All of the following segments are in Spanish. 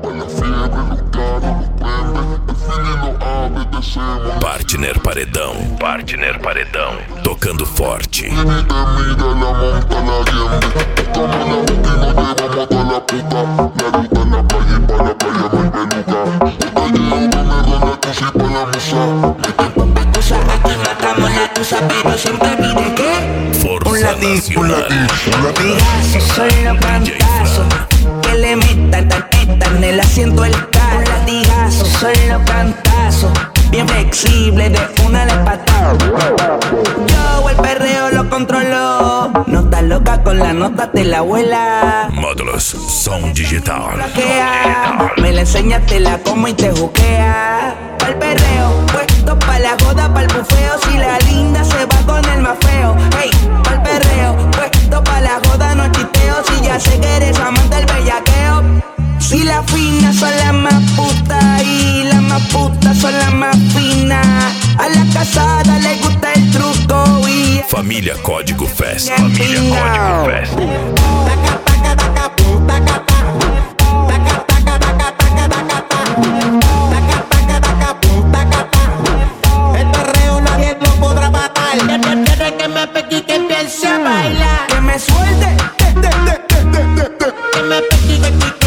Partner Paredão, Partner Paredão, tocando forte. Força Nacional. Solo cantazo, que le metan en el asiento el carro. Un latigazo, solo cantazo, bien flexible, de una le patada. Yo el perreo lo controlo, no estás loca con la nota de la abuela. Módulos Som Digital. Me la enseñas, te la como y te juquea. Pa'l perreo, puesto pa' la joda, pa'l bufeo. Si la linda se va con el más feo. Hey, pa'l perreo, puesto pa' la joda, no chisteo. Si ya sé que eres amante del bellaqueo. Si las finas son las más putas y las más putas son las más finas. A la casada le gusta el truco y Família Código Fest. Família Código Fest. el perreo nadie lo podrá matar. Desde que me pegue que empiece a bailar, que me suelte, que me pegue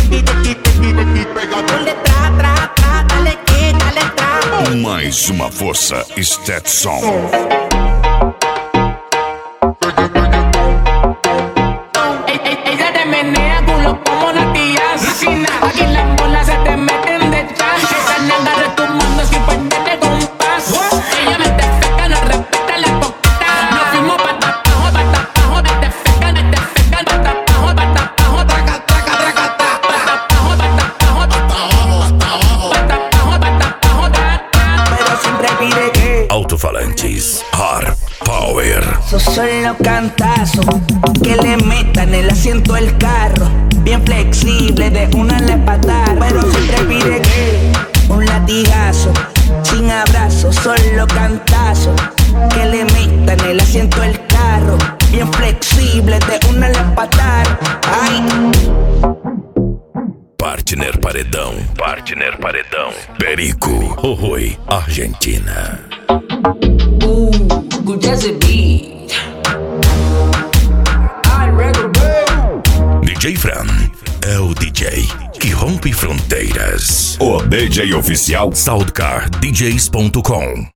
dale que dale tra. Mais uma força Stetson. Ella te menea culo como una tía asesina. Aquí las bolas se te meten de chance. Esa nalga de tu mundo sin perder compás. Ella me te feca, no respeta la poquita. Nos fuimos patapajo, te fecan, patapajo, traca, pero siempre pide que Alto-falantes Hard Power. solo cantazo, que le metan el asiento el carro. Bien flexible, de una le patar. Pero siempre pide que un latigazo, sin abrazo, solo cantazo. Que le metan el asiento el carro. Bien flexible, de una le patar. Ay. Partner Paredão, Partner Paredão. Perico, Rui, Argentina. Escucha ese beat. DJ Fran é o DJ que rompe fronteiras. O DJ oficial SoundCardDJs.com.